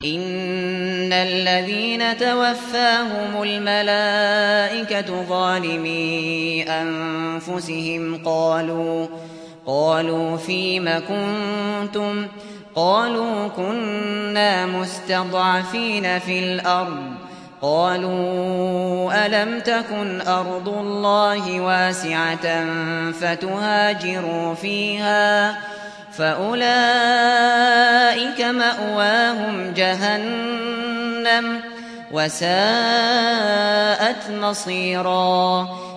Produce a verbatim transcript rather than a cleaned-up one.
إِنَّ الَّذِينَ تَوَفَّاهُمُ الْمَلَائِكَةُ ظَالِمِي أَنفُسِهِمْ قَالُوا فِيمَ كُنتُمْ ۖ قَالُوا كُنَّا مُسْتَضْعَفِينَ فِي الْأَرْضِ ۚ قَالُوا أَلَمْ تَكُنْ أَرْضُ اللَّهِ وَاسِعَةً فَتُهَاجِرُوا فِيهَا ۚ فَأُولَٰئِكَ مَأْوَاهُمْ جَهَنَّمُ ۖ وَسَاءَتْ مَصِيرًا